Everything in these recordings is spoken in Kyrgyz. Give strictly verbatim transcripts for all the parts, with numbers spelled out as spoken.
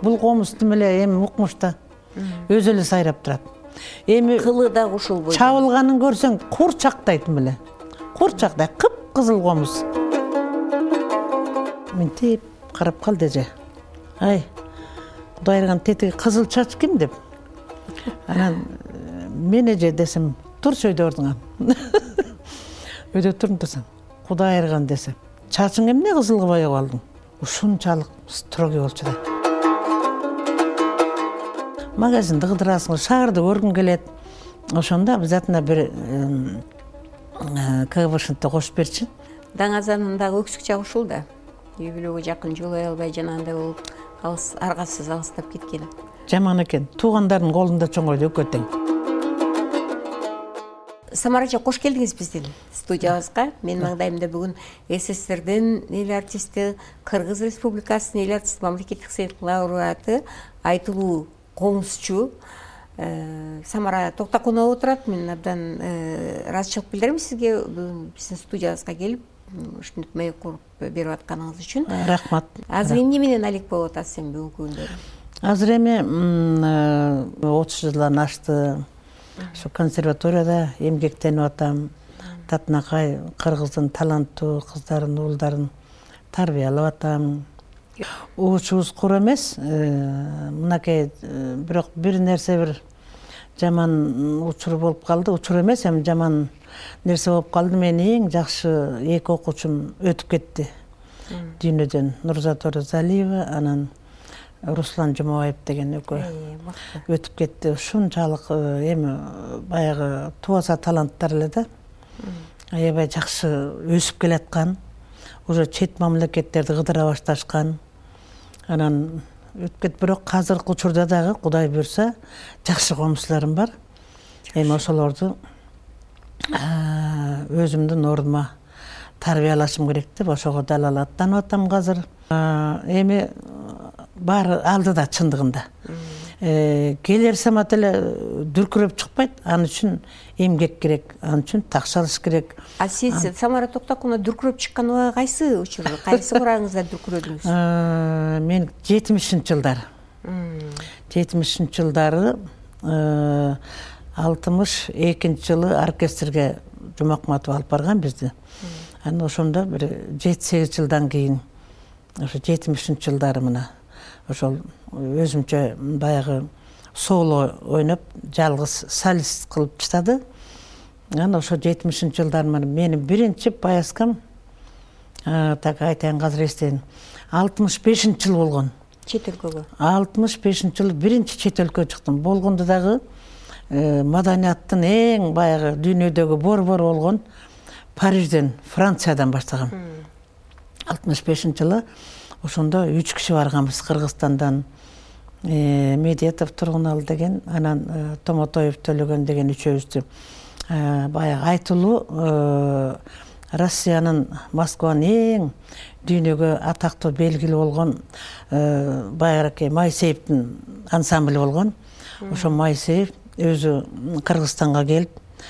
бул комуз тим эле эми укмуш да. Өзү эле сайрап турат. Эми кылы да ушул. Чабылганын көрсөң кур чактайт эле. Кур чактай, кып-кызыл комуз. Мынтип карап калды эже. Ай, Кудай айырган тетиги кызыл чач ким деп. Анан мен эже десем, турчу өйдө ордуңа. Өйдө турдум десем, Кудай айырган десем, чачың эмне кызылга боёп алдың? Ушунчалык строгий болчу да. Магазинди кыдырасың, шаарды көргүң келет. Ошондо обязательно бир КГБшнты кошуп берчи. Даңазанындагы өксүк жагы ушул да. Үй бүлөгө жакын жолой албай жанагындай болуп, алыс аргасыз алыстап кеткен. Жаман экен. Туугандардын колунда чоңойду өкөтең. Самара эже, кош келдиңиз биздин студиябызга. Менин маңдайымда бүгүн СССРдин эл артисти, Кыргыз Республикасынын эл артисти, мамлекеттик сыйлык лауреаты, айтылуу комузчу Самара Токтакунова отурат. Мен абдан ыраазычылык билдирем сизге биздин студиябызга келип ушинтип маек куруп берип атканыңыз үчүн. Рахмат. Азыр эмне менен алек болуп атасыз эми бүгүнкү күндөрү? Азыр эми отуз жылдан ашты. Şu konservatoriyada emgектенип атам. Татынакай Кыргыздын таланттуу кыздарын, уулдарын тарбиялап атам. Уучубуз кур эмес. Мынакей бирок бир нерсе бир жаман учур болуп калды. Учур эмес, эми жаман нерсе болуп калды. Менин эң жакшы эки окуучум өтүп кетти. Дүйнөдөн Нурзат Оразалиева, анан Руслан Жумабаев деген экөө өтүп кетти. Ушунчалык эми баягы туаса таланттар эле да. Аябай жакшы өсүп келаткан. Уже чет мамлекеттерди кыдыра башташкан. Анан өтүп кетти, бирок азыркы учурда дагы Кудай буйрса жакшы комузчуларым бар. Эми ошолорду өзүмдүн ордума тарбиялашым керек деп ошого далал аттанып атам азыр. Эми баары алдыда чындыгында. Келер самат эле дүркүрөп чыкпайт. Аны үчүн эмгек керек, аны үчүн так чалыш керек. А сиз Самара Токтакунова дүркүрөп чыккан убагы кайсы учур, кайсы урагыңызда дүркүрөдүңүз? Мен жетимишинчи жылдары. жетимишинчи жылдары алтымыш экинчи жылы оркестрге Жумакматов алып барган бизди. Анан ошондо бир жети сегиз жылдан кийин ошо жетимишинчи жылдары мына ошол өзүмчө баягы соло ойноп, жалгыз солист кылып чыгады. Анан ошо жетимишинчи жылдары менин биринчи поездкам, так айтайын азыр эстейин, алтымыш бешинчи жыл болгон. Чет өлкөгө. алтымыш бешинчи жылы биринчи чет өлкөгө чыктым. Болгондо дагы маданияттын эң баягы дүйнөдөгү борбору болгон Парижден, Франциядан баштагам. алтымыш бешинчи жылы ошондо үч киши барганбыз. Кыргызстандан Медетов Тургунал деген, анан Томотоев Төлөгөн деген үчөөбүздү баягы айтылуу Россиянын, Москванын эң дүйнөгө атактуу белгилүү болгон баягы Майсеевдин ансамбль болгон. Ошо Майсеев өзү Кыргызстанга келип,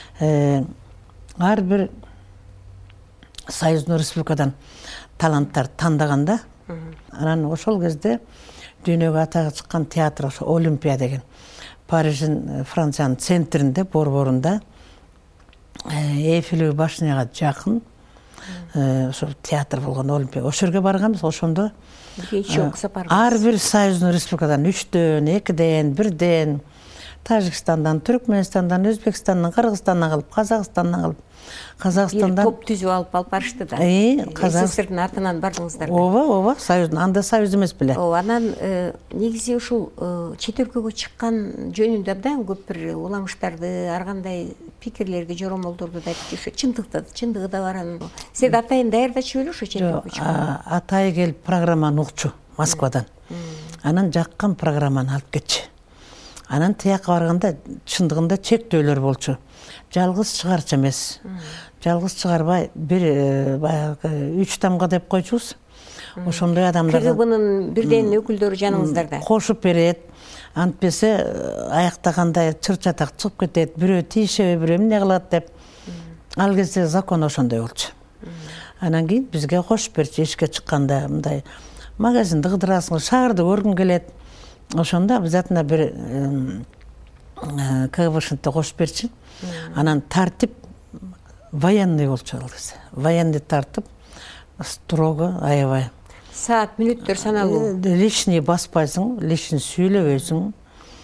ар бир Союздун республикадан таланттар тандаганда, анан ошол кезде дүйнөгө атагы чыккан театр ошо Олимпия деген, Париждин, Франциянын центринде, борборунда, Эйфелевый башняга жакын ошо театр болгон Олимпия. Ошол жерге барганбыз. Ошондо ар бир Союздун республикадан үчтөн, экиден, бирден, Тажикстандан, Түркменистандан, Өзбекстандан, Кыргызстандан кылып, Казакстандан кылып, Казакстандан топ түзүп алып алып барышты да. СССРдин артынан бардыңыздар. Ооба, ооба, Союздун, анда Союз эмес беле. Ооба, анан негизи ушул чет өлкөгө чыккан жөнүндө абдан көп бир уламыштарды, ар кандай пикирлерге, жоромолдорду да айтып жүрүшөт. Чындыкта, чындыгы да бар анын. Сиз атайын даярдачу беле ошо чет өлкөгө чыккан? Атай келип программаны укчу Москвадан. Анан жаккан программаны алып кетчи. Анан тияка барганда чындыгында чектөөлөр болчу. Жалгыз чыгарчу эмес. Жалгыз чыгарбай бир баягы үч тамга деп койчубуз. Ошондой адамдар КГБнын бирден өкүлдөрү жаныңыздарда. Кошуп берет. Антпесе аяктагандай чыр-чатак чыгып кетет. Бирөө тийишеби, бирөө эмне кылат деп. Ал кезде закон ошондой болчу. Анан кийин бизге кошуп берчи, эшикке чыкканда мындай магазинди кыдырасың, шаарды көргүң келет. ошондо обязательно бир КГБшныкты кошуп берчи. Анан тартип военный болчу ал кезде. Военный тартип строго, аябай. Саат, мүнөттөр саналуу. Лишний баспайсың, лишний сүйлөбөйсүң,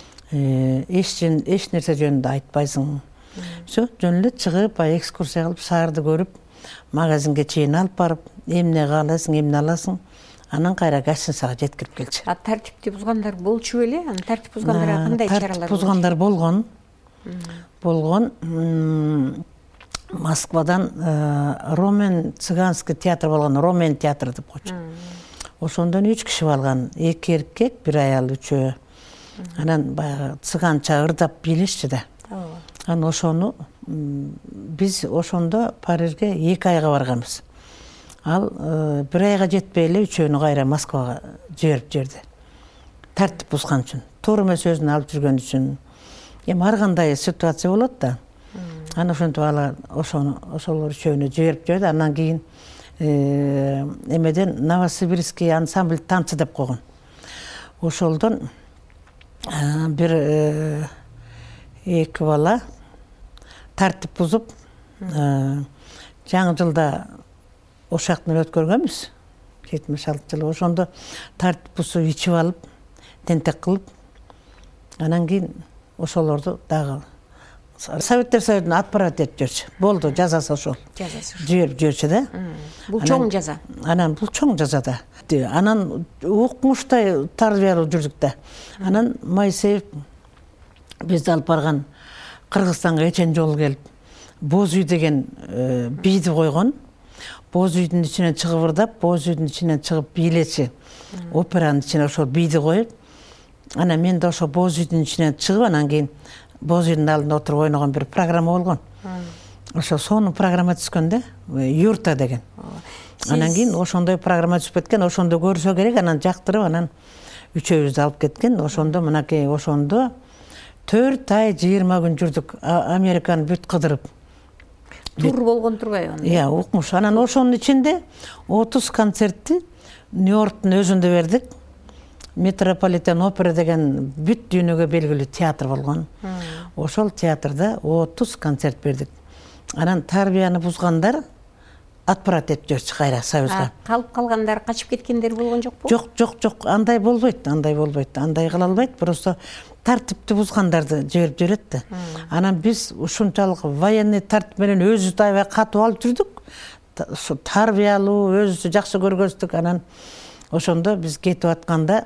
эч нерсе жөнүндө айтпайсың. Все, жөн эле чыгып, экскурсия кылып, шаарды көрүп, магазинге чейин алып барып, эмне каалайсың, эмне аласың, анан кайра гостиницага жеткирип келчү. А тартипти бузгандар болчу беле? Анан тартип бузгандарга кандай чаралар? Тартип бузгандар болгон. Болгон. Москвадан Ромен цыганский театр болгон, Ромен театр деп койчу. Ошондон үч киши алган, эки эркек, бир аял, үчөө. Анан баягы цыганча ырдап бийлешчи да. Анан ошону биз ошондо Парижге эки айга барганбыз. Ал бир айга жетпей эле үчөөнү кайра Москвага жиберип жиберди. Тартип бузган үчүн, туура эмес сөзүн алып жүргөн үчүн. Эми ар кандай ситуация болот да. Анан ошентип алар ошону ошолор үчөөнү жиберип жиберди. Андан кийин эмеден Новосибирский ансамбль танцы деп койгон. Ошолдон бир эки бала тартип бузуп, жаңы жылда ошак менен өткөргөнбүз. жетимиш алты жылы ошондо тартип бузуп ичип алып, тентек кылып, анан кийин ошолорду дагы Советтер Союзуна отправить этип жүрчү. Болду, жазасы ошол. Жазасы ошол. Жиберип жүрчү да. Бул чоң жаза. Анан бул чоң жаза да. Анан укмуштай тарбиялуу жүрдүк да. Анан Майсеев бизди алып барган Кыргызстанга эчен жолу келип, Боз үй деген бийди койгон. Боз үйдүн ичинен чыгып ырдап, Боз үйдүн ичинен чыгып бийлечи. Операнын ичине ошол бийди коюп, анан мен да ошол Боз үйдүн ичинен чыгып, анан кийин Боз үйдүн алдында отуруп ойногон бир программа болгон. Ошо сонун программа түшкөндө, Юрта деген. Анан кийин ошондой программа түшүп кеткен, ошондо көрсө керек, анан жактырып, анан үчөөбүздү алып кеткен. Ошондо мынакей ошондо төрт ай жыйырма күн жүрдүк, Американы бүт кыдырып. Тур болгон турбайбы анда? Иә, укмуш. Анан ошонун ичинде отуз концертти Нью-Йорктун өзүндө бердик. Метрополитен опера деген бүт дүйнөгө белгилүү театр болгон. Ошол театрда отуз концерт бердик. Анан тарбияны бузгандар отправить этип жүрчү кайра Союзга. Калып калгандар, качып кеткендер болгон жокпу? Жок, жок, жок, андай болбойт, андай болбойт. Андай кыла албайт, просто тартипти бузгандарды жиберип жиберет да. Анан биз ушунчалык военный тартип менен өзүбүздү аябай катуу алып жүрдүк. Тарбиялуу, өзүбүздү жакшы көргөздүк. Анан ошондо биз кетип атканда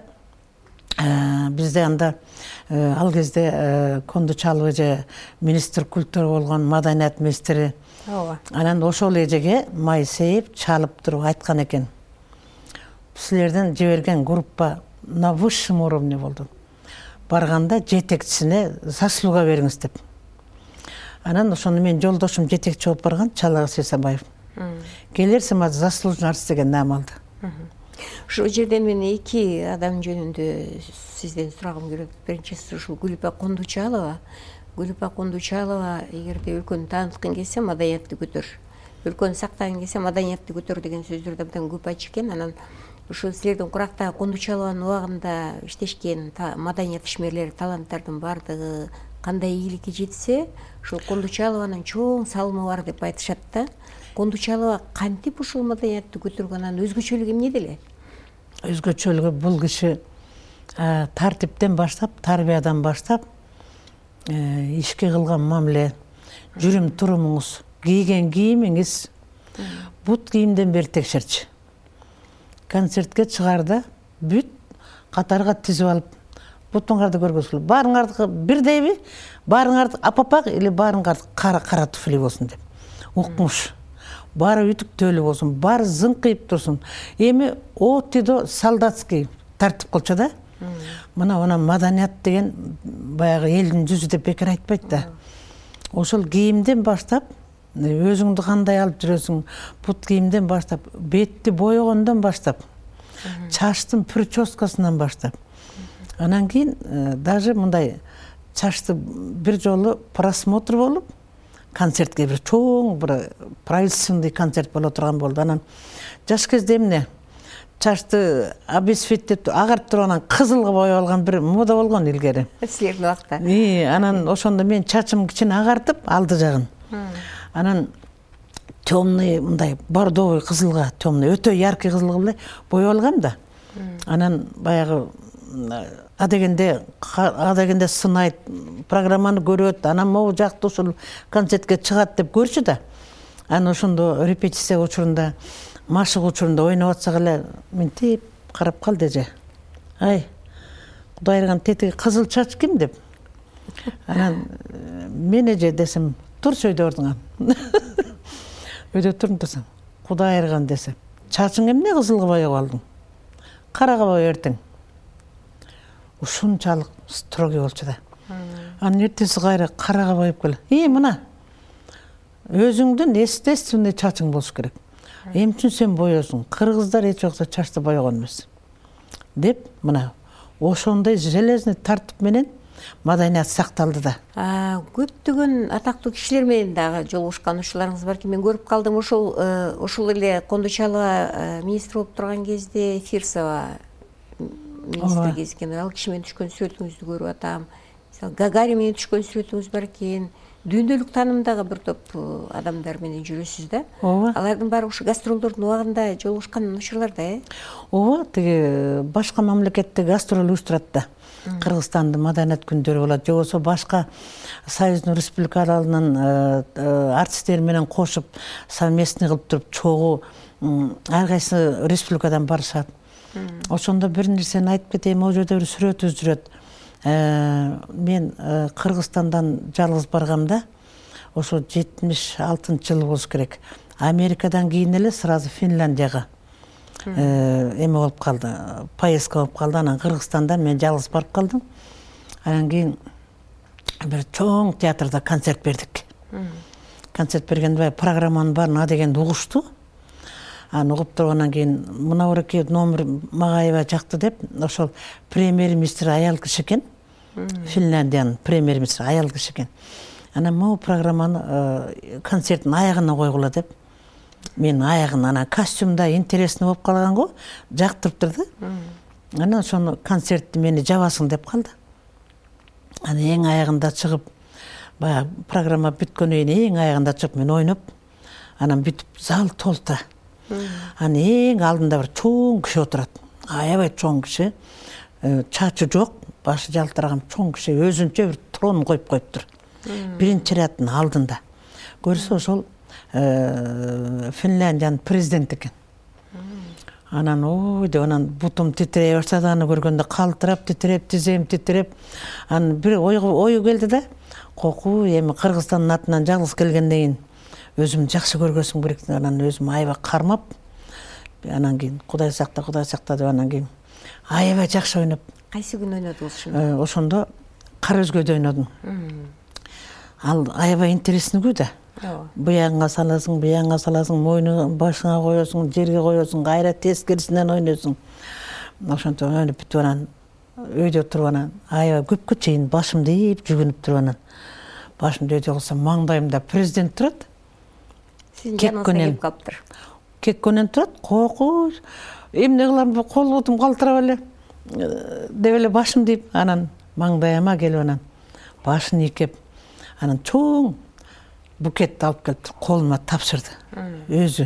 бизде анда ал кезде Кондучалов эже министр культура болгон, маданият министри. Анан ошол эжеге Майсеев чалып туруп айткан экен. Силерден жиберген группа на высшем уровне болду. Барганда жетекчисине заслуга бериңиз деп. Анан ошону мен жолдошум жетекчи болуп барган, Чалагы Сисабаев. Келерсиң мага заслуженный артист деген наам алды. Ошол жерден мен эки адам жөнүндө сизден сурагым келет. Биринчиси ушул Гүлүпа Кондучалова. Гүлүпа Кондучалова эгерде өлкөнү тааныткың келсе, маданиятты көтөр. Өлкөнү сактагың келсе, маданиятты көтөр деген сөздөрдү абдан көп айтчу экен. Анан ушул силердин курактагы Кондучалованын убагында иштешкен маданият ишмерлери, таланттардын баардыгы кандай ийгиликке жетсе, ушул Кондучалованын чоң салымы бар деп айтышат да. Кондучалова кантип ушул маданиятты көтөргөн, анын өзгөчөлүгү эмнеде эле? Өзгөчөлүгү бул киши тартиптен баштап, тарбиядан баштап, ишке кылган мамиле, жүрүм турумуңуз, кийген кийимиңиз, бут кийимден бери текшерчү. Концертке чыгарда бүт катарга тизип алып, бутуңарды көргөзгүлө. Баарыңарды бирдейби? Баарыңарды апапак или баарыңарды кара кара туфли болсун деп. Укмуш. Бары үтүктөлүү болсун, бары зыңкыйып турсун. Эми отидо солдатский тартип кылчу да. Мына мына маданият деген баягы элдин жүзү деп бекер айтпайт да. Ошол кийимден баштап, өзүңдү кандай алып жүрөсүң, бут кийимден баштап, бетти боёгондон баштап, чачтын прическасынан баштап. Анан кийин даже мындай чачты бир жолу просмотр болуп, концертке бир чоң бир правительственный концерт боло турган болду. Анан жаш кезде эмне чачты обесцветтеп агартып туруп анан кызылга боеп алган бир мода болгон илгери. Силердин убакта. И, анан ошондо мен чачым кичине агартып алды жагын. Анан темный мындай бордовый кызылга, темный өтө яркий кызылга мындай боеп алгам да. Анан баягы а дегенде а дегенде сынайт, программаны көрөт, анан могу жакты ушул концертке чыгат деп көрчү да. Анан ошондо репетиция учурунда, машык учурунда ойноп атсак эле мынтип карап калды эже. Ай, Кудай айырган тетиги кызыл чач ким деп. Анан мен эже десем, турчу өйдө ордуңа. Өйдө турдум десем, Кудай айырган десем, чачың эмне кызылга боеп алдың? Карага боеп эртең. Ушунчалык строгий болчу да. Анан эртеси кайра карага боеп кел. И, мына өзүңдүн эстественный чачың болуш керек. Эми үчүн сен боёсуң. Кыргыздар эч жокто чачты боёгон эмес. Деп, мына ошондой железный тартип менен маданият сакталды да. Көптөгөн атактуу кишилер менен дагы жолугушкан ушуларыңыз барки. Мен көрүп калдым, ошол ошол эле Кондо Чалова министр болуп турган кезде Фирсова министр кезген. Ал киши менен түшкөн сүрөтүңүздү көрүп атам. Мисалы Гагарин менен түшкөн сүрөтүңүз бар экен. Дүйнөлүк таанымдагы бир топ адамдар менен жүрөсүз да. Алардын баары ушу гастролдордун убагында жолугушкан учурларда, э? Ооба, тиги башка мамлекетте гастроль уюштурат да. Кыргызстандын маданият күндөрү болот, же болбосо башка союздун республикаларынын артисттери менен кошуп совместный кылып туруп чогуу ар кайсы республикадан барышат. Ошондо бир нерсени айтып кетейин, могу жерде бир сүрөтүбүз жүрөт. Мен Кыргызстандан жалгыз баргамда, ошо жетимиш алтынчы жыл болуш керек. Америкадан кийин эле сразу Финляндияга эме болуп калды, поездка болуп калды. Анан Кыргызстандан мен жалгыз барып калдым. Анан кийин бир чоң театрда концерт бердик. Концерт бергенде программанын баарын а дегенди угушту. Аны угуп туруп анан кийин мына буреки номер мага аябай жакты деп, ошол премьер-министр аял киши экен. Финляндиянын премьер-министри аял киши экен. Анан могу программаны концерттин аягына койгула деп. Мен аягын анан костюмда интересный болуп калган го, жактырып да. Анан ошону концертти мени жабасың деп калды. Анан эң аягында чыгып, баягы программа бүткөндөн кийин эң аягында чыгып мен ойноп, анан бүтүп зал толту. Анан эң алдында бир чоң киши отурат. Аябай чоң киши, чачы жок, башы жалтыраган чоң киши өзүнчө бир трон коюп коюптур. Биринчи ряддын алдында. Көрсө ошол Финляндиянын президенти экен. Анан ой деп анан бутум титирей баштады, аны көргөндө калтырап, титиреп, тизем титиреп, анан бир ою келди да, коку эми Кыргызстандын атынан жалгыз келгенден кийин өзүм жакшы көргөсүң керек. Анан өзүм аябай кармап, анан кийин Кудай сакта, Кудай сакта деп анан кийин аябай жакшы ойноп. Кайсы күн ойнодуңуз ошондо? Ошондо Кара өзгөдө ойнодум. Ал аябай интересный да. Буягыңа саласың, буягыңа саласың, мойнуңа, башыңа коесуң, жерге коесуң, кайра тескерисинен ойнойсуң. Ошентип ойноп бүтүп анан өйдө туруп анан аябай көпкө чейин башымды ийип жүгүнүп туруп анан башымды өйдө кылсам маңдайымда президент турат. Кеккөнен калыптыр. Кеккөнен турат, кокуш. Эмне кылам, кол бутум калтырап эле деп эле башымды ийип, анан маңдайыма келип анан башын ийкеп, анан чоң букетти алып келип колума тапшырды. Өзү.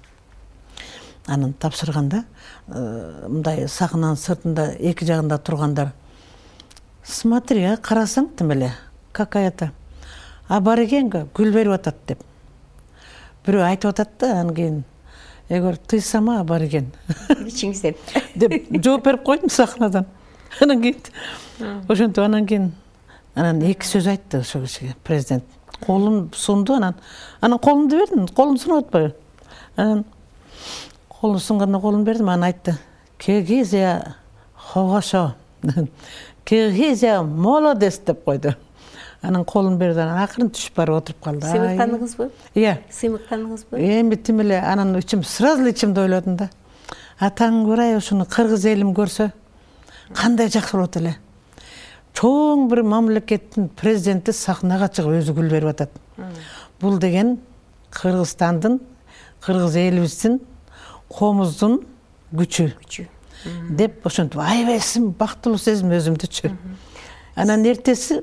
Анан тапшырганда мындай сахнанын сыртында эки жагында тургандар: "Смотри, а карасаң тим эле, какая-то аборигенга гүл берип атат" деп. Бирөө айтып атат да, анан кийин "Эгер ты сама абориген" ичиңизден деп жооп берип койдум сахнадан. Анан кийин ошентип анан кийин анан эки сөз айтты ошо кишиге президент. Колун сунду, анан анан колумду бердим, колун сунуп атпайбы. Анан колун сунганда колун бердим, анан айтты: "Киргизия хорошо. Киргизия молодец" деп койду. Анан колун берди, анан акырын түшүп барып отуруп калды. Сыймыктандыңызбы? Иә. Сыймыктандыңызбы? Эми тим эле анан ичим сразу ичимде ойлодум да. Атаң көрай ушуну кыргыз элим көрсө кандай жакшы болот эле. Чоң бир мамлекеттин президенти сахнага чыгып өзү гүл берип атат. Бул деген Кыргызстандын, кыргыз элибиздин, комуздун күчү күчү деп ошентип аябай бактылуу сезим өзүмдүчү. Анан эртеси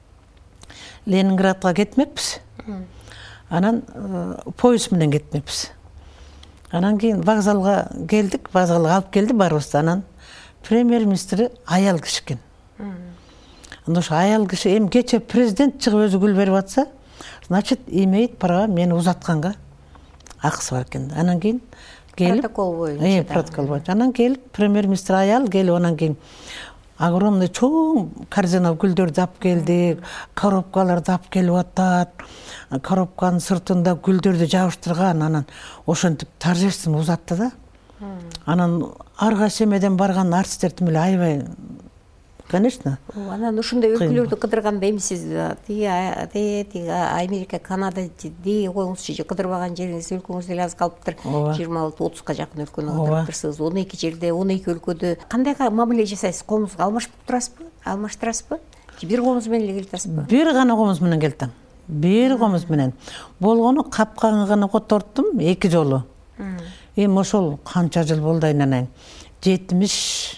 Ленинградга кетмекпиз. Анан поезд менен кетмекпиз. Анан кийин вокзалга келдик, вокзалга алып келди баарыбызды. Анан премьер-министри аял киши экен. Анда ошо аял киши эми кече президент чыгып өзү гүл берип атса, значит, имеет право мени узатканга акысы бар экен. Анан кийин келип протокол боюнча. Э, протокол боюнча. Анан келип премьер-министр аял келип анан кийин огромный чоң корзина гүлдөрдү алып келди, коробкаларды алып келип атат. Коробканын сыртында гүлдөрдү жабыштырган, анан ошентип торжественно узатты да. Анан ар кайсы эмеден барган артистердин эле аябай, конечно. Анан ушундай өлкөлөрдү кыдырганда эми сиз тиги тиги Америка, Канада дей коюңузчу, кыдырбаган жериңиз өлкөңүз деле аз калыптыр. жыйырма алты отузга жакын өлкөнү кыдырыптырсыз. он эки жерде, он эки өлкөдө кандай мамиле жасайсыз? Комузга алмашып турасызбы? Алмаштырасызбы? Бир комуз менен эле келип атасызбы? Бир гана комуз менен келдим. Бир комуз менен. Болгону капканы гана которттум эки жолу. Эми ошол канча жыл болду айнанайын. жетимиш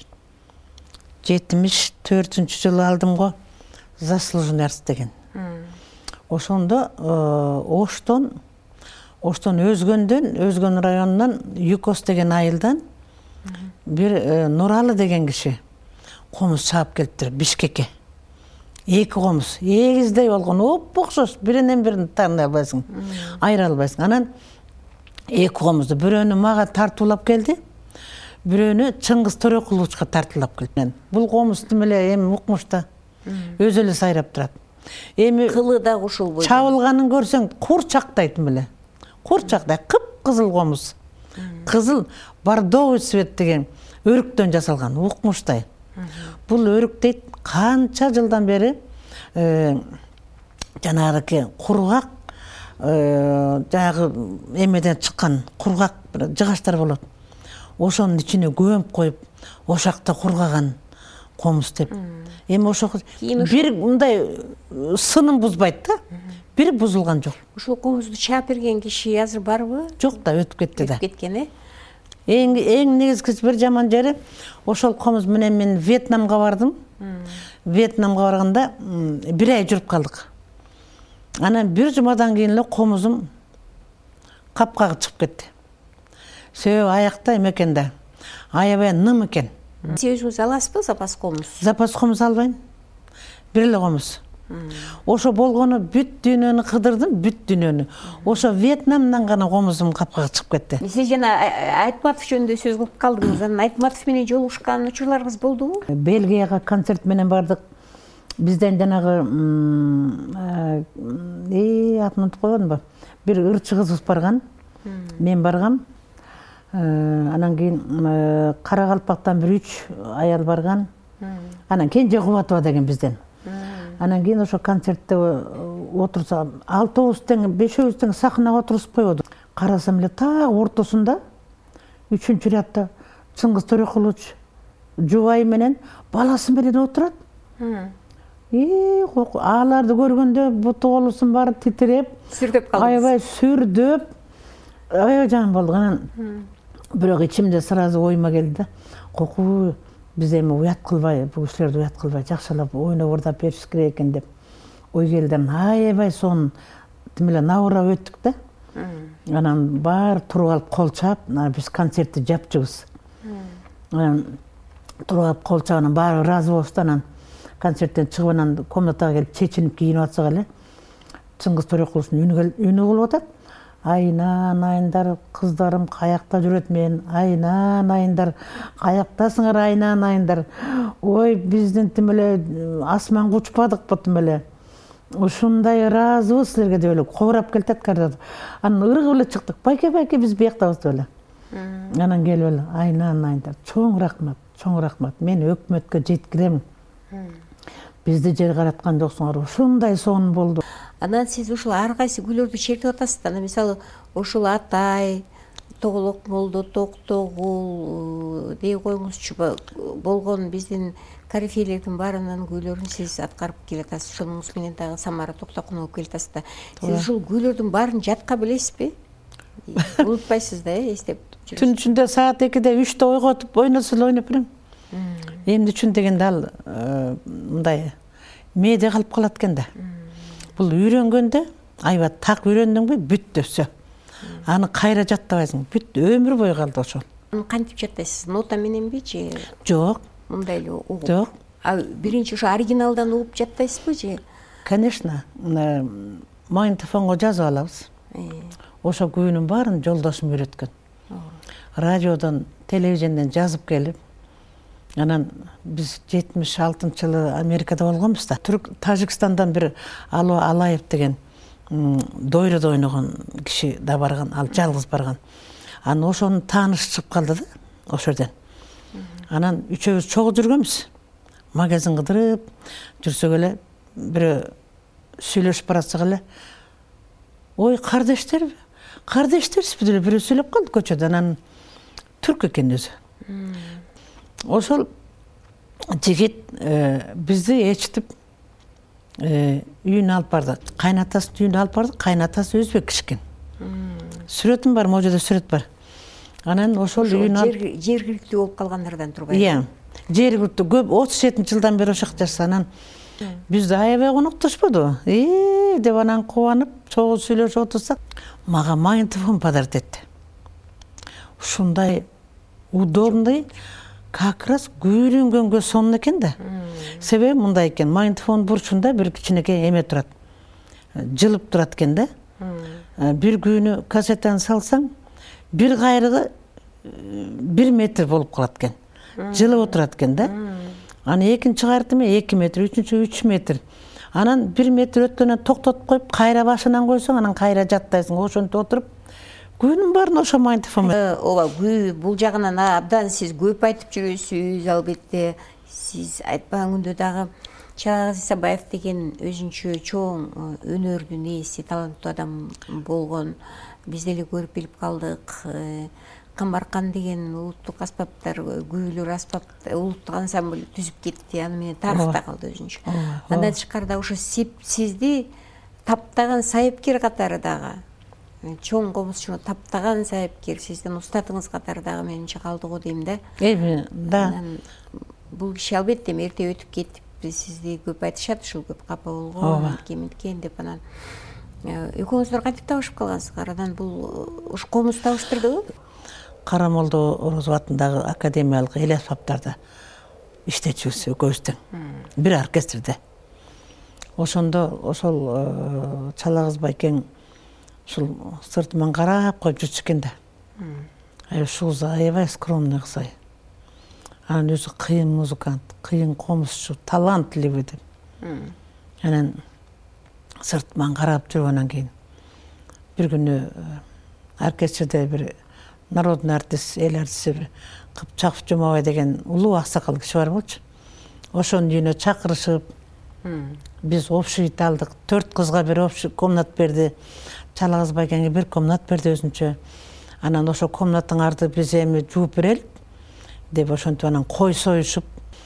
жетимиш төртүнчү жылы алдым го заслуженный артист деген. Ошондо Оштон Оштон өзгөндөн, өзгөн районунан Юкос деген айылдан бир Нуралы деген киши комуз чаап келиптир Бишкекке. Эки комуз, эгиздей болгон, оп окшош, биринен бирин тааный албайсың, айыра албайсың. Анан эки комузду бирөөнү мага тартуулап келди, бирөөнү Чыңгыз Төрөкуловичка тартуулап келди. Бул комуз тим эле эми укмушта өзү эле сайрап турат. Эми кылы да ушул бойдон. Чабылганын көрсөң курчактайт эле. Курчактай, кып-кызыл комуз. Кызыл бордовый цвет деген өрүктөн жасалган, укмуштай. Бул өрүк дейт канча жылдан бери жанагы кургак жанагы эмеден чыккан кургак жыгачтар болот. Ошонун ичине көмүп коюп, ошакта кургаган комуз деп. Эми ошо бир мындай сынын бузбайт да. Бир бузулган жок. Ушул комузду чаап берген киши азыр барбы? Жок да, өтүп кетти да. Өтүп кеткен, э? Эң эң негизгisi бир жаман жери, ошол комуз менен мен Вьетнамга бардым. Вьетнамга барганда бир ай жүрүп калдык. Анан бир жумадан кийин эле комузум капкага чыгып кетти. Себеби аякта эме экен да. Аябай ным экен. Сиз өзүңүз аласызбы запас комуз? Запас комуз албайм. Бир эле комуз. Ошо болгону бүт дүйнөнү кыдырдым, бүт дүйнөнү. Ошо Вьетнамдан гана комузум капкага чыгып кетти. Сиз жана Айтматов жөнүндө сөз кылып калдыңыз. Анан Айтматов менен жолугушкан учурларыңыз болдубу? Бельгияга концерт менен бардык. Бизден жанагы э атын унутуп койгонбу? Бир ырчы кызыбыз барган. Мен баргам. Анан кийин Каракалпактан бир үч аял барган. Анан Кенже Кубатова деген бизден. Анан кийин ошо концертте отурса, алтыбыз тең, бешөөбүз тең сахнага отурусуп койбоду. Карасам эле так ортосунда үчүнчү рядда Чыңгыз Төрөкулович жубайы менен баласы менен отурат. И аларды көргөндө буту колусун баары титиреп, сүрдөп калдыңыз. Аябай сүрдөп, аябай жаман болду. Анан бирок ичимде сразу оюма келди да. Коку биз эми уят кылбай, бул кишилерди уят кылбай, жакшылап ойноп ордоп бериш керек экен деп ой келди. Аябай сонун тим эле набырап өттүк да. Анан баары туруп алып кол чаап, биз концертти жапчыбыз. Анан туруп алып кол чаап, анан баары ыраазы болушту. Анан концерттен чыгып анан комнатага келип чечинип кийинип атсак эле Чыңгыз Төрөкуловдун үнү болуп атат. Айнан айындар кыздарым каякта жүрөт мен, айнан айындар каяктасыңар, айнан айындар. Ой, биздин тим эле асманга учпадыкпы тим эле. Ушундай ыраазыбыз силерге деп эле кобурап келатат кардат. Анан ыргып эле чыктык. Байке байке биз бияктабыз деп эле. Анан келип эле айнан айындар. Чоң рахмат, чоң рахмат. Мен өкмөткө жеткирем. Бизди жер караткан жоксуңар. Ушундай сонун болду. Анан сиз ушул ар кайсы гүлдөрдү чертип атасыз да. Мисалы, ушул Атай, Тоголок молдо, Токтогул дей коюңузчу болгон биздин корифейлердин баарынын гүлдөрүн сиз аткарып келатасыз. Ошонуңуз менен дагы Самара Токтокунова келатасыз да. Сиз ушул гүлдөрдүн баарын жатка билесизби? Унутпайсыз да, эстеп? Түн ішінде саат екіде үште ойғатып ойнаса ойнап берем. Емді үшін дегенде ал мындай меде қалып қалады екен да. Бұл үйренгенде айбат тақ үйрендің бе бүтті все. Аны қайра жаттабайсың. Бүтті өмір бойы қалды ошол. Кантип жаттайсыз? Нота менен бе же? Жоқ. Мындай эле угуп. Жоқ. А биринчи ошо оригиналдан угуп жаттайсызбы же? Конечно. Магнитофонго жазып алабыз. Ошо күйүнүн баарын жолдошум үйрөткөн. Радиодон, телевизинден жазып келип, анан биз жетимиш алтынчы жылы Америкада болгонбуз да. Түрк Тажикстандан бир Ало Алаев деген дойрода ойногон киши да барган, ал жалгыз барган. Анан ошонун таанышы чыгып калды да, ошол жерден. Анан үчөөбүз чогуу жүргөнбүз. Магазин кыдырып жүрсөк эле бирөө сүйлөшүп баратсак эле, ой, кардештерби? Кардештерсизби деп бирөө сүйлөп калды көчөдөн. Анан түрк экен өзү. Ошол жигит бизди ээрчитип үйүнө алып барды. Кайнатасын үйүнө алып барды. Кайнатасы өзбек киши экен. Сүрөтүм бар, могу жерде сүрөт бар. Анан ошол үйүнө алып жергиликтүү болуп калгандардан турбайбы? Иә. Жергиликтүү көп отуз жетинчи жылдан бери ошол жакта жашаса. Анан бизди аябай коноктошподу. Э деп анан кубанып, чогуу сүйлөшүп отурсак, мага магнитофон подарок этти. Ушундай удобный, как раз үйрөнгөнгө сонун экен да. Себеби мындай экен, магнитофон бурчунда бир кичинекей эме турат. Жылып турат экен да. Бир күйүнү кассетаны салсаң, бир кайрыгы бир метр болуп калат экен. Жылып отурат экен да. Аны экинчи кайрытыма эки метр, үчүнчү үч метр. Анан бир метр өткөндөн токтотуп коюп, кайра башынан койсоң, анан кайра жаттайсың. Ошентип отуруп, күнүн баарын ошо магнитофон. Ооба, күй бул жагынан абдан сиз көп айтып жүрөсүз, албетте. Сиз айтпаган күндө дагы Чагаз Исабаев деген өзүнчө чоң өнөрдүн ээси, таланттуу адам болгон. Биз деле көрүп билип калдык. Камбаркан деген улуттук аспаптар, күүлөр аспап, улуттук ансамбль түзүп кетти. Аны менен тарыхта калды өзүнчө. Андан тышкарыда ошо сизди таптаган сайыпкер катары дагы, чоң комузчуну таптаган сайыпкер, сиздин устатыңыз катары дагы менимче калды го дейм да. Эми, да. Бул киши албетте эрте өтүп кетип, сизди көп айтышат, ушул көп капа болгон, кемиткен деп. Анан экөөңүздөр кантип табышып калгансыздар? Анан бул уш комуз табыштырдыбы? Карамолдо Орозов атындагы академиялык эл аспаптарда иштечүбүз экөөбүз. Бир оркестрде. Ошондо ошол Чалагыз Байкең ушул сыртыман карап коюп жүрчү экен да. Ай ушул аябай скромный кыз ай. Анан өзү кыйын музыкант, кыйын комузчу, талантливый деп. Анан сыртыман карап жүргөндөн кийин бир күнү оркестрде бир народный артист, эл артисти Кыпчаков Жумабай деген улуу аксакал киши бар болчу. Ошонун үйүнө чакырышып, биз общежит алдык. Төрт кызга бир общий комнат берди. Чалагыз Байкеңге бир комнат берди өзүнчө. Анан ошо комнаттын арды биз эми жууп берелик деп ошентип анан кой союшуп,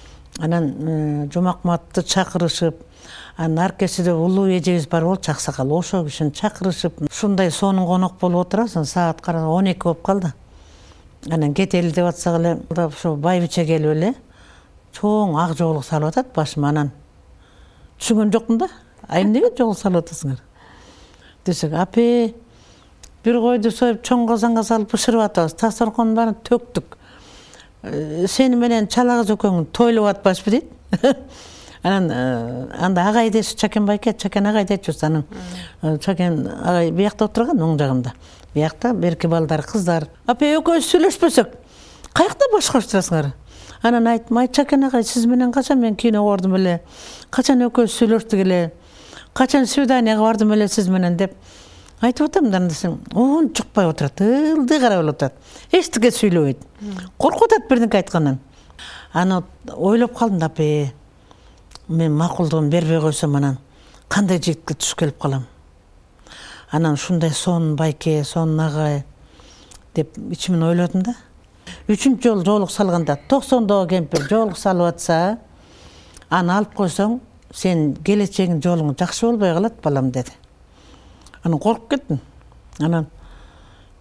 анан Жумакматты чакырышып, анан оркестрде улуу эжебиз бар болчу аксакал. Ошо кишини чакырышып, ушундай сонун конок болуп отурасың, саат караса он эки болуп калды. Анан кетели деп атсак эле, ошо байбиче келип эле чоң ак жоолук салып атат башыма. Анан түшүнгөн жокмун да. Ай эмнеге жоолук салып атасыңар? Десек, апе, бир койду союп чоң казанга салып бышырып атабыз. Дасторконун баарын төктүк. Сени менен Чалагыз экөөң тойлоп атпашпы дейт. Анан анда агай деши Чакен Байке, Чакен агай дечүбүз. Анан Чакен агай биякта отурган, оң жагымда. Биякта берки балдар, кыздар. Апе, экөөбүз сүйлөшпөсөк, каякта башка отурасыңар? Анан айттым, ай Чакен агай, сиз менен качан мен кино көрдүм эле, качан экөөбүз сүйлөштүк эле, качан свиданияга бардым эле сиз менен деп айтып атам да. Десем, он чукпай отурат, ылдый карап эле отурат. Эчтеке сүйлөбөйт. Коркуп атат бирдеке айткандан. Аны ойлоп калдым да, апе, мен макулдугун бербей койсом анан кандай жигитке туш келип калам. Анан ушундай сонун Байке, сонун агай деп ичимен ойлодум да. Үчүнчү жолу жоолук салганда токсондогу кемпир жоолук салып атса, аны алып койсоң, сен келечегиң жолуң жакшы болбой калат балам деди. Анан коркуп кеттим. Анан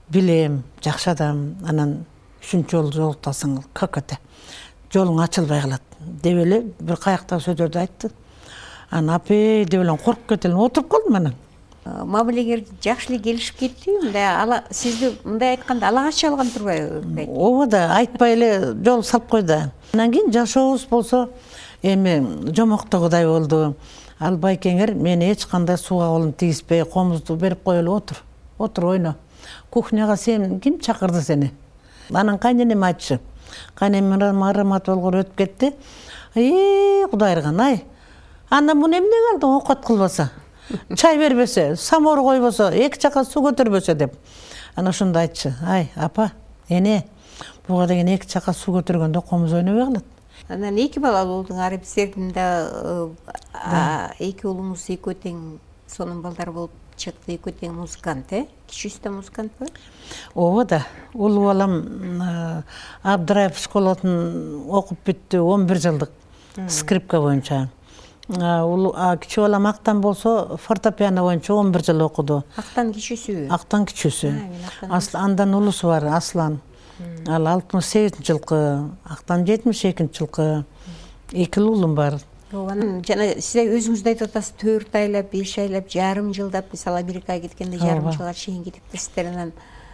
билем, жакшы адам, анан үчүнчү жолу жолуктасаң какете жолуң ачылбай калат деп эле бир каяктагы сөздөрдү айтты. Анан апей деп эле коркуп кетип отуруп калдым анан. Мамилеңер жакшы эле келишип кеттиби? Мындай ала сизди мындай айтканда алагаччы алган турбайбы? Ооба да, айтпай эле жол салып койду. Анан кийин жашообуз болсо эми жомоктогудай болду. Ал байкеңер мени эч кандай сууга колун тийгизбей, комузду берип коелу, отур. Отур ойно. Кухняга сен ким чакырды сени? Анан кайненеме айтчы. Кайненем арамат болгор өтүп кетти. Эй, Кудай ырган, ай. Андан муну эмнеге алдың окот кылбаса? Чай бербесе, самоор койбосо, эки жака суу көтөрбөсө деп. Анан ошондо айтчы. Ай, апа, эне, буга деген эки жака суу көтөргөндө комуз ойнобой калат. Анан эки балалуу болдуң, ары сиздердин да эки уулуңуз экөө тең сонун балдар болуп чыкты, экөө тең музыкант, э? Кичүүсү да музыкантпы? Ооба да. Улуу балам Абдыраев школатын окуп бүттү, он бир жылдык скрипка боюнча. Кичүү балам Актан болсо фортепиано боюнча он бир жыл окуду. Актан кичүүсүбү? Актан кичүүсү. Андан улусу бар, Аслан. Ал алтымыш сегизинчи жылкы, Актан жетимиш экинчи жылкы. Эки уулум бар. Жана сиз өзүңүз да айтып атасыз, төрт айлап, беш айлап, жарым жылдап, мисалы Америкага кеткенде жарым жылга чейин кетиптирсиздер. Анан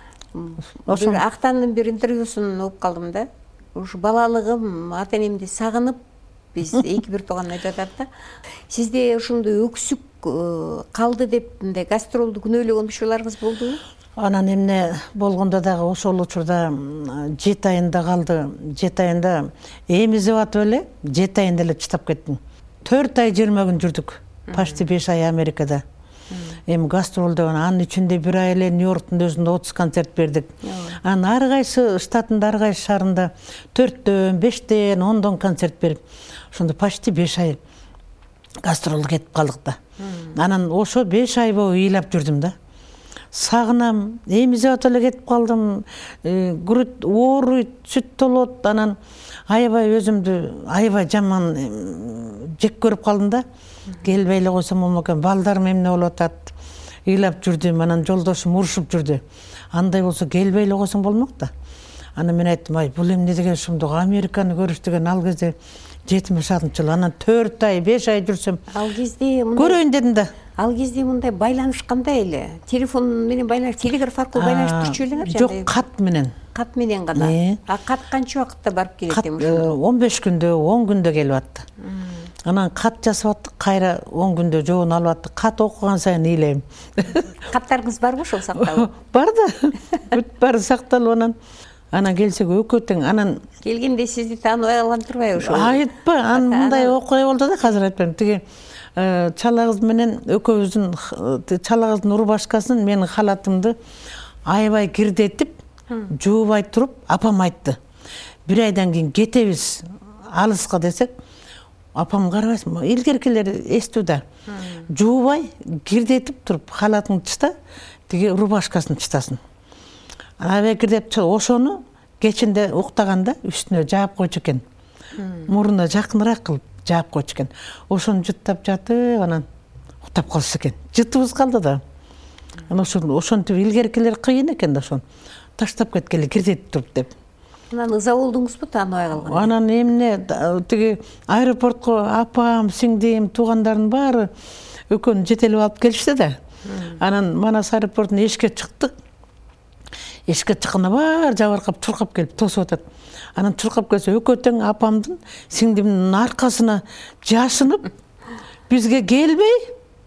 бир Актандын бир интервьюсун окуп калдым да. Ушу балалыгым, ата энемди сагынып, биз эки бир тууган айтып атат да. Сизде ошондой өксүк калды деп мындай гастролду күнөөлөгөн учурларыңыз болдубу? Анан эмне болгондо дагы ошол учурда жети айында калды. жети айында эмизип атып эле жети айында эле чыдап кеттим. төрт ай жыйырма күн жүрдүк. Почти беш ай Америкада. Эми гастролдо анын ичинде бир ай эле Нью-Йорктун өзүндө отуз концерт бердик. Анан ар кайсы штатында, ар кайсы шаарында төрттөн, бештен, ондон концерт берип, ошондо почти беш ай гастролго кетип калдык да. Анан ошо беш ай бою ыйлап жүрдүм да. Сагынам, эмизип атып эле кетип калдым. Күрүт, ооруйт, сүт толот, анан аябай өзүмдү аябай жаман жек көрүп калдым да. Келбей эле койсом болмок экен, балдарым эмне болуп атат? Ыйлап жүрдүм, анан жолдошум урушуп жүрдү. Андай болсо келбей эле койсоң болмок да. Анан мен айттым, ай, бул эмне деген шумдук, Американы көрүш деген ал кезде жетимиш алтынчы жыл. Анан төрт ай, беш ай жүрсөм, ал кезде көрөйүн дедим да. Ал кезде мындай байланыш кандай эле? Телефон менен байланыш, телеграф аркылуу байланышып жүрчү элеңер же? Жок, кат менен. Кат менен гана. А кат канча убакытта барып келет эми ушул? он беш күндө, он күндө келип атты. Анан кат жазып аттык, кайра он күндө жообун алып аттык. Кат окуган сайын ыйлайм. Каттарыңыз барбы ошол сакталып? Бар да. Бүт баары сакталып анан анан келсек экөө тең. Анан келгенде сизди тааныбай калган турбайбы ошол? Айтпа, анан мындай окуя болду да, азыр айтпайм. Тиги чала кыз менен экөөбүздүн чала кыздын урбашкасын менин халатымды аябай кирдетип, жуубай туруп, апам айтты. Бир айдан кийин кетебиз алыска десек, апам карабайсың, илгеркилер эстүү да. Жуубай, кирдетип туруп, халатын чыта, тиги рубашкасын чытасын. Аябай кирдетип, ошону кечинде уктаганда үстүнө жаап койчу экен. Мурунуна жакыныраак кылып жаап койчу экен. Ошону жыттап жатып, анан уктап калса экен. Жытыбыз калды да. Анан ошону ошентип илгеркилер кыйын экен да, ошону таштап кеткеле кирдетип туруп деп. Анан ыза болдуңузбу тааныбай калганда? Анан эмне, тиги аэропортко апам, сиңдим, туугандарым баары экөөнү жетелеп алып келишти да. Анан Манас аэропортунун эшикке чыктык. Эшикке чыкканда баары жабыркап, чуркап келип тосуп атат. Анан чуркап келсе экөө тең апамдын, сиңдимдин аркасына жашынып, бизге келбей,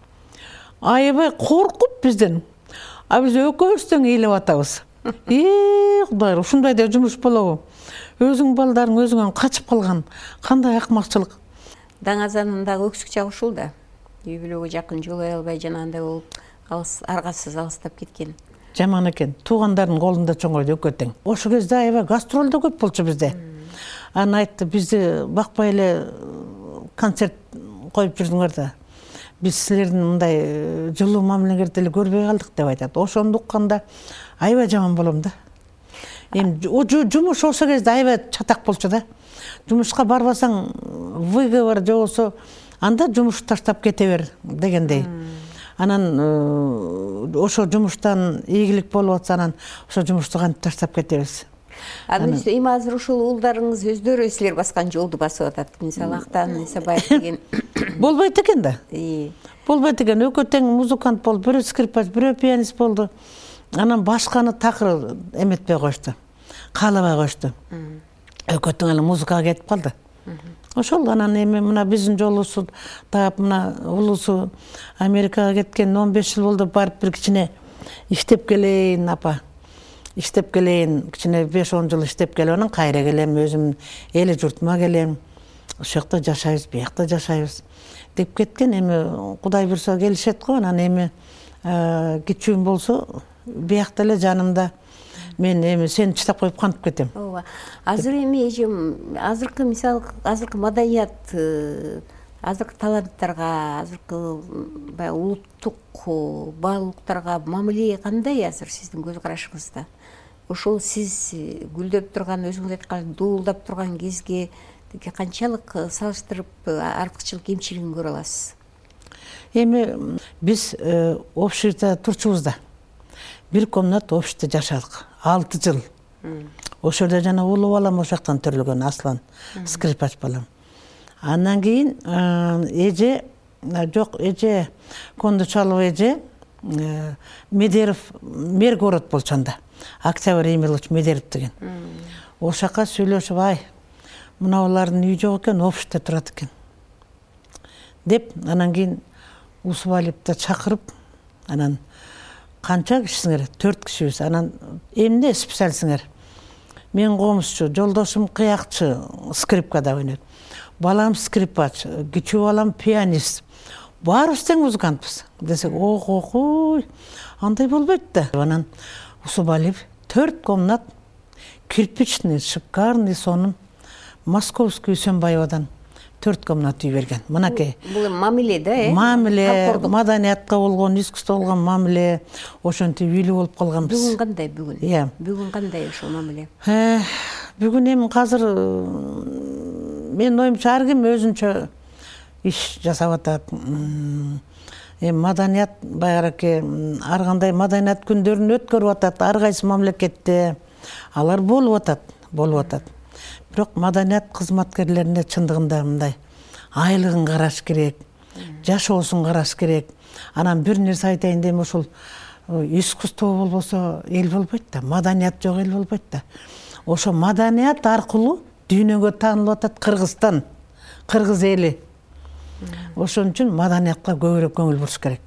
аябай коркуп бизден. А биз экөөбүз тең ыйлап атабыз. Э, Кудай, ушундай да жумуш болобу? Өзүң балдарың өзүңөн качып калган. Кандай акмакчылык. Даңазанын дагы өксүк жагы ушул да. Үй бүлөгө жакын жолой албай жанагындай болуп, алыс аргасыз алыстап кеткен. Жаман экен. Туугандардын колунда чоңойду экөө тең. Ошол кезде аябай гастрол да көп болчу бизде. Анан айтты, бизди бакпай эле концерт коюп жүрдүңөр да. Биз силердин мындай жылуу мамилеңерди эле көрбөй калдык деп айтат. Ошону укканда аябай жаман болом да. Эми жумуш ошол кезде аябай чатак болчу да. Жумушка барбасаң выговор же болсо анда жумуш таштап кете бер дегендей. Анан ошо жумуштан ийгилик болуп атса, анан ошо жумушту кантип таштап кетебиз. Анан эми азыр ушул уулдарыңыз өздөрү силер баскан жолду басып атат. Мисалы Актан Исабаев деген болбойт экен да. Болбойт экен. Экөө тең музыкант болуп, бирөө скрипач, бирөө пианист болду. Анан башканы такыр эметпей коюшту. Каалабай коюшту. Экөө тең эле музыкага кетип калды. Ошол анан эми мына биздин жолубузду таап, мына улусу Америкага кеткен он беш жыл болду, барып бир кичине иштеп келейин, апа. Иштеп келейин, кичине беш он жыл иштеп келип анан кайра келем, өзүм эли журтума келем. Ошол жакта жашайбыз, биякта жашайбыз деп кеткен. Эми Кудай буйрса келишет го. Анан эми кичүүм болсо биякта эле жанымда. Мен эми сени чыдап коюп кантип кетем. Ооба. Азыр эми эжем азыркы мисалы азыркы маданият, азыркы таланттарга, азыркы баягы улуттук баалуулуктарга мамиле кандай азыр сиздин көз карашыңызда? Ошол сиз гүлдөп турган, өзүңүз айткан дуулдап турган кезге канчалык салыштырып артыкчылык, кемчилигин көрө аласыз? Эми биз общежитиеде турчубуз да. Бир комнат общежитиеде жашадык. алты жыл. Ошол жерде жана улуу балам ошол жактан төрөлгөн, Аслан, скрипач балам. Андан кийин эже, жок, эже Кондучалов эже Медеров мэр город болчу анда. Октябрь Емелович Медеров деген. Ошол жака сүйлөшүп, ай, мына улардын үй жок экен, общежитте турат экен деп, анан кийин Усубалипти чакырып, анан канча кишисиңер? төрт кишибиз. Анан эмне специалисиңер? Мен комузчу, жолдошум кыякчы, скрипкада ойнойт. Балам скрипач, кичүү балам пианист. Баарыбыз тең музыкантпыз десек, ох-ох, андай болбойт да. Анан Усубалиев төрт комнат кирпичный, шикарный сонун Московский Үсөнбаевадан төрт комнат үй берген. Мынакей. Бул мамиле да, э? Мамиле, маданиятка болгон, искусство болгон мамиле, ошентип үйлүү болуп калганбыз. Бүгүн кандай бүгүн? Иә. Бүгүн кандай ошол мамиле? Э, бүгүн эми азыр мен оюмча ар ким өзүнчө иш жасап атат. Эми маданият баягыраки ар кандай маданият күндөрүн өткөрүп атат ар кайсы мамлекетте. Алар болуп атат, болуп атат. Бирок маданият кызматкерлерине чындыгында мындай айлыгын караш керек, жашоосун караш керек. Анан бир нерсе айтайын дейм, ошол искусство болбосо эл болбойт да, маданият жок эл болбойт да. Ошо маданият аркылуу дүйнөгө таанылып атат Кыргызстан, кыргыз эли. Ошон үчүн маданиятка көбүрөөк көңүл буруш керек.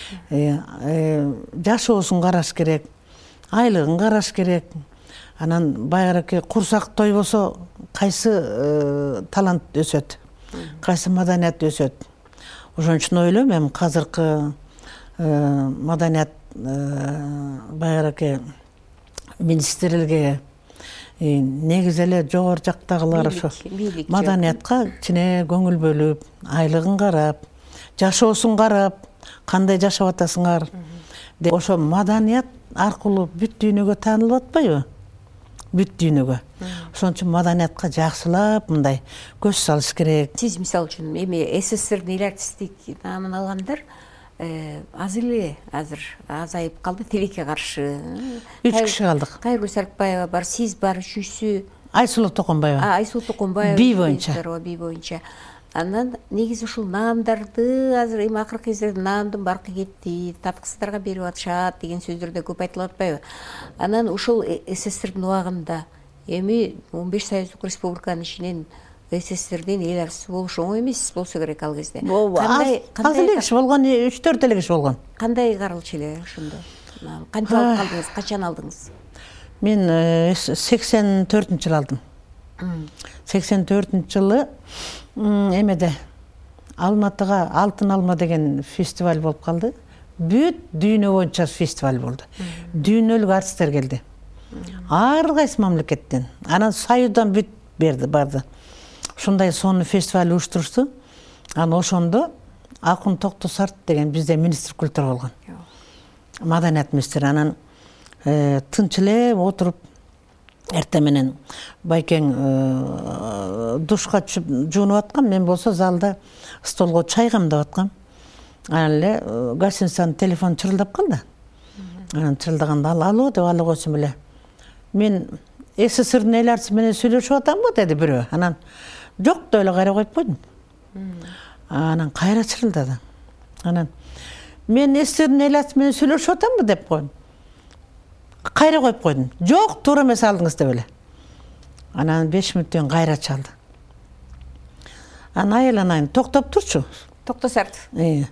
Жашоосун караш керек, айлыгын караш керек. Анан баягыраки курсак тойбосо кайсы талант өсөт, кайсы маданият өсөт. Ошон үчүн ойлойм, эми азыркы маданият баягыраки министрликке негизи эле жогору жактагылар ошо маданиятка кичине көңүл бөлүп, айлыгын карап, жашоосун карап, кандай жашап атасыңар. Ошо маданият аркылуу бүт дүйнөгө таанылып атпайбы? Бүт дүйнөгө. Ошон үчүн маданиятка жакшылап мындай көз салыш керек. Сиз мисалы үчүн эми СССРдин эл артисттик наамын алгандар аз эле азыр азайып калды, тилекке каршы. Үч киши калдык. Кайргүл Сарыкбаева бар, сиз бар, үчүнчүсү Айсулу Токонбаева. А, Айсулу Токонбаева. Би боюнча. Би боюнча. Анан негизи ушул наамдарды азыр эми акыркы кездерде наамдын баркы кетти, тапкысыздарга берип атышат деген сөздөр да көп айтылып атпайбы? Анан ушул СССРдин убагында эми он беш союздук республиканын ичинен СССРдин эл артисти болуш оңой эмес болсо керек ал кезде. Кандай аз эле киши болгон, үч төрт эле киши болгон. Кандай каралчу эле ошондо? Кантип алып калдыңыз, качан алдыңыз? Мен сексен төртүнчү жылы алдым. сексен төртүнчү жылы эмеде Алматыга Алтын алма деген фестиваль болуп калды. Бүт дүйнө боюнча фестиваль болду. Дүйнөлүк артисттер келди. Ар кайсы мамлекеттен. Анан Союздан бүт берди, барды. Ушундай сонун фестиваль уюштурушту. Анан ошондо Акын Токтосарт деген бизде министр культура болгон. Маданият министри. Анан тынч эле отуруп эртең менен байкең душка жуунуп аткам, мен болсо залда столго чай камдап аткам. анан эле гостиницанын телефону чырылдап калды. Анан чырылдаганда ал алуу деп ала койсун эле. Мен СССРдин эл артисти менен сүйлөшүп атамбы деди бирөө. Анан жок деп эле кайра коюп койдум. Анан кайра чырылдады. Анан мен СССРдин эл артисти менен сүйлөшүп атамбы деп койдум. Кайра коюп койдум. Жок, туура эмес алдыңыз деп эле. Анан беш мүнөттөн кайра чалды. Анан айыл анайын токтоп турчу. Токтосарт. Э.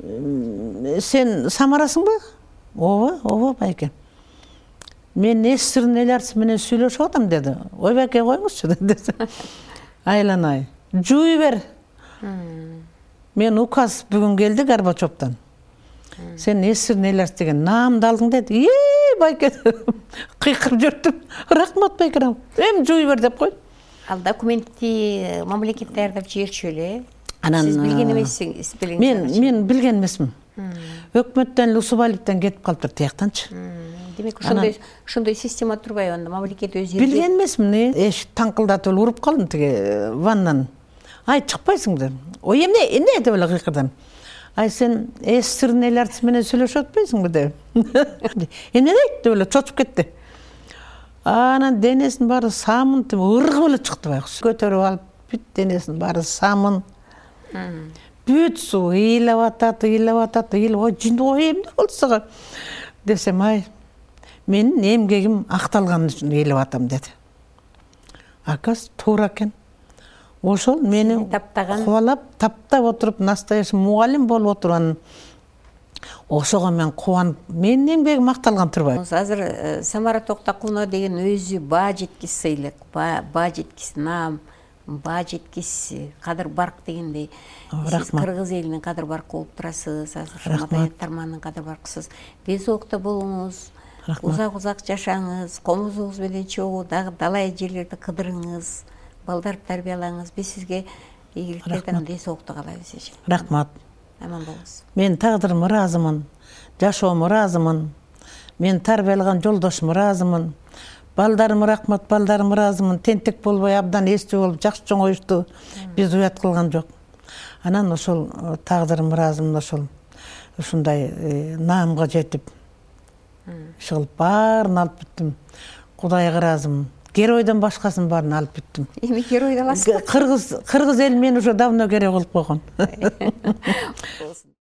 Сен Самарасыңбы? Ооба, ооба байке. Мен СССРдин эл артисти менен сүйлөшүп атам деди. Ой байке коюңузчу деди. Айыл анай. Жууй бер. Мен указ бүгүн келди Горбачевдон. Сен СССРдин эл артисти деген наамды алдың деди. Ей байке. Кыйкырып жүрдүм. Рахмат байке. Эми жууй бер деп койду. Ал документти мамлекет даярдап жиберчү эле. Анан сиз билген эмессиңиз, билген. Мен мен билген эмесмин. Өкмөттөн Усубалиевден кетип калыптыр тияктанчы. Демек ошондой ошондой система турбайбы анда мамлекет өзү билген эмесмин. Эшик таңкылдатып эле уруп калдым тиги ваннан. Ай чыкпайсың деп. Ой эмне эмне деп эле кыйкырдым. Ай сен СССРдин эл артисти менен сүйлөшүп атпайсыңбы деп. Эмне дейт деп эле чочуп кетти. Анан денесинин баары самын тип ыргып эле чыкты байкуш. Көтөрүп алып бүт денесинин баары самын. Бүт суу ыйлап атат, ыйлап атат, ыйлап ой жинди ой эмне болду сага десем ай менин эмгегим акталган үчүн ыйлап атам деди. Акас туура экен. Ошол мени таптаган кубалап, таптап отуруп, настоящий мугалим болуп отурган. Ошого мен кубанып, менин эмгегим акталган турбайбы. Азыр Самара Токтокулова деген өзү баа жеткис сыйлык, баа жеткис наам, баа жеткис кадыр барк дегендей. Сиз кыргыз элинин кадыр баркы болуп турасыз, азыр Мадаят Тармандын кадыр баркысыз. Ден-соолукта болуңуз, узак-узак жашаңыз, комузуңуз менен чогуу дагы далай жерлерди кыдырыңыз, балдарды тарбиялаңыз. Биз сизге ийгиликтер менен ден-соолукту каалайбыз эже. Рахмат. Аман болуңуз. Мен тагдырыма ыраазымын, жашоомо ыраазымын. Мен тарбиялаган жолдошума ыраазымын. Балдарыма рахмат, балдарыма ыраазымын. Тентек болбой, абдан эстүү болуп, жакшы чоңоюшту. Биз уят кылган жок. Анан ошол тагдырыма ыраазымын, ошол ушундай наамга жетип, иш кылып баарын алып бүттүм. Кудайга ыраазымын. Геройдон башкасын баарын алып бүттүм. Эми геройду аласызбы? Кыргыз кыргыз эл мени уже давно герой кылып койгон.